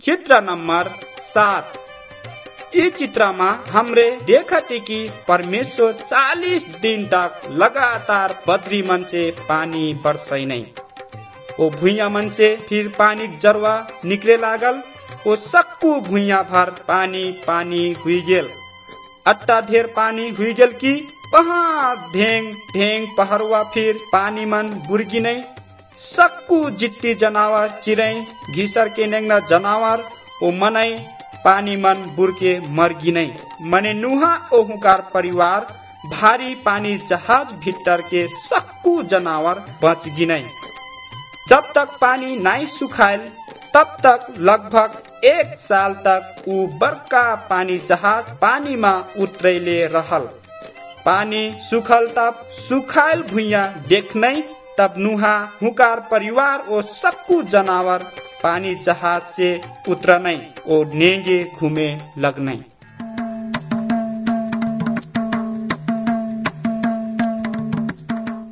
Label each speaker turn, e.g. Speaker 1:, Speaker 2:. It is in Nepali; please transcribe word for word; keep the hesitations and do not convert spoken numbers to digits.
Speaker 1: चित्र नंबर सात। इस चित्र में हमरे देखते कि परमेश्वर चालीस दिन तक लगातार बद्री मन से पानी बरसाई नहीं। ओ भुइया मन से फिर पानी जरवा निकले लागल। ओ सक्कू भुइया भर पानी पानी हुई गेल। अट्टा ढेर पानी हुई गेल की वहाँ ढेंग ढेंग पहरवा फिर पानी मन बुरगी नहीं। सक्कू जित्ती जनावर चिरै घिसर के नेंगना जनावर ओ मनाई पानी मन बुरके मरगी नहीं। मने नुहा ओहुकार परिवार भारी पानी जहाज भीतर के सक्कू जनावर बचगी नहीं। जब तक पानी नहीं सुखायल तब तक लगभग एक साल तक उ बड़का पानी जहाज पानी में उतरेले रहल। पानी सुखल तब सुखायल भुइया देखनै तब नुहा हुकार परिवार ओ सक्कू जनावर पानी जहाज से उतरनै ओ नेंगे घूमे लगनै।